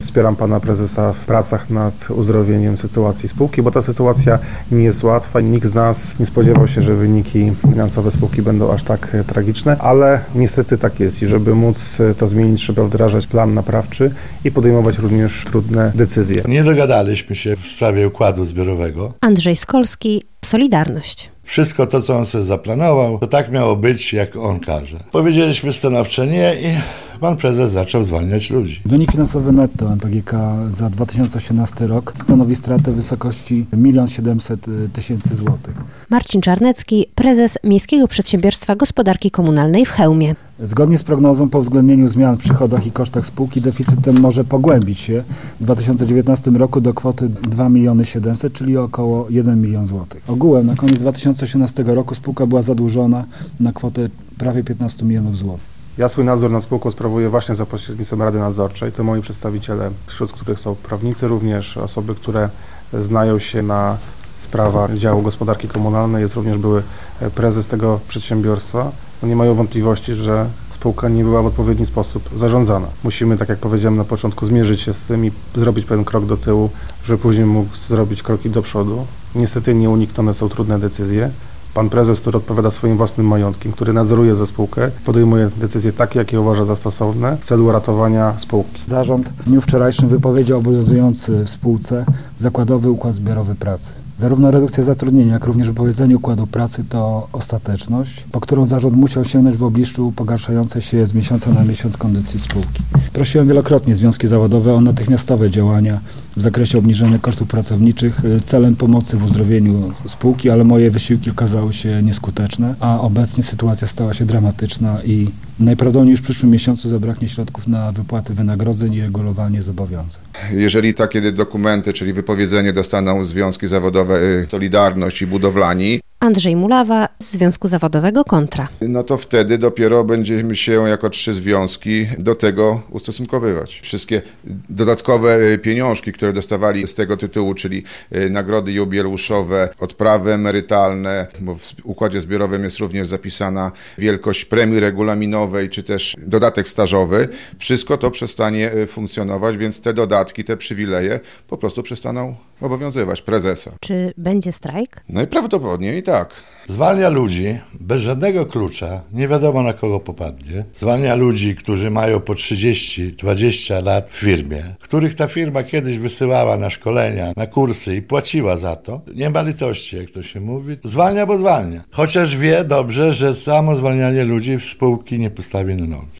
Wspieram pana prezesa w pracach nad uzdrowieniem sytuacji spółki, bo ta sytuacja nie jest łatwa. Nikt z nas nie spodziewał się, że wyniki finansowe spółki będą aż tak tragiczne, ale niestety tak jest i żeby móc to zmienić, trzeba wdrażać plan naprawczy i podejmować również trudne decyzje. Nie dogadaliśmy się w sprawie układu zbiorowego. Andrzej Skolski, Solidarność. Wszystko to, co on sobie zaplanował, to tak miało być, jak on każe. Powiedzieliśmy stanowcze nie i pan prezes zaczął zwalniać ludzi. Wynik finansowy netto MPGK za 2018 rok stanowi stratę w wysokości 1 700 000 złotych. Marcin Czarnecki, prezes Miejskiego Przedsiębiorstwa Gospodarki Komunalnej w Chełmie. Zgodnie z prognozą po uwzględnieniu zmian w przychodach i kosztach spółki deficyt ten może pogłębić się w 2019 roku do kwoty 2 700 000, czyli około 1 milion złotych. Ogółem na koniec 2018 roku spółka była zadłużona na kwotę prawie 15 milionów złotych. Ja swój nadzór nad spółką sprawuję właśnie za pośrednictwem Rady Nadzorczej. To moi przedstawiciele, wśród których są prawnicy również, osoby, które znają się na sprawach działu gospodarki komunalnej. Jest również były prezes tego przedsiębiorstwa. Nie mają wątpliwości, że spółka nie była w odpowiedni sposób zarządzana. Musimy, tak jak powiedziałem na początku, zmierzyć się z tym i zrobić pewien krok do tyłu, żeby później mógł zrobić kroki do przodu. Niestety nieuniknione są trudne decyzje. Pan prezes, który odpowiada swoim własnym majątkiem, który nadzoruje za spółkę, podejmuje decyzje takie, jakie uważa za stosowne w celu ratowania spółki. Zarząd w dniu wczorajszym wypowiedział obowiązujący w spółce zakładowy układ zbiorowy pracy. Zarówno redukcja zatrudnienia, jak również wypowiedzenie układu pracy to ostateczność, po którą zarząd musiał sięgnąć w obliczu pogarszającej się z miesiąca na miesiąc kondycji spółki. Prosiłem wielokrotnie związki zawodowe o natychmiastowe działania w zakresie obniżenia kosztów pracowniczych celem pomocy w uzdrowieniu spółki, ale moje wysiłki okazały się nieskuteczne, a obecnie sytuacja stała się dramatyczna i najprawdopodobniej już w przyszłym miesiącu zabraknie środków na wypłaty wynagrodzeń i regulowanie zobowiązań. Jeżeli takie dokumenty, czyli wypowiedzenie dostaną związki zawodowe Solidarność i budowlani, Andrzej Mulawa z Związku Zawodowego Kontra. no to wtedy dopiero będziemy się jako 3 związki do tego ustosunkowywać. Wszystkie dodatkowe pieniążki, które dostawali z tego tytułu, czyli nagrody jubileuszowe, odprawy emerytalne, bo w układzie zbiorowym jest również zapisana wielkość premii regulaminowej, czy też dodatek stażowy. Wszystko to przestanie funkcjonować, więc te dodatki, te przywileje po prostu przestaną obowiązywać prezesa. Czy będzie strajk? Najprawdopodobniej tak. Zwalnia ludzi bez żadnego klucza, nie wiadomo na kogo popadnie. Zwalnia ludzi, którzy mają po 30-20 lat w firmie, których ta firma kiedyś wysyłała na szkolenia, na kursy i płaciła za to. Nie ma litości, jak to się mówi. Zwalnia, bo zwalnia. Chociaż wie dobrze, że samo zwalnianie ludzi w spółki nie postawi na nogi.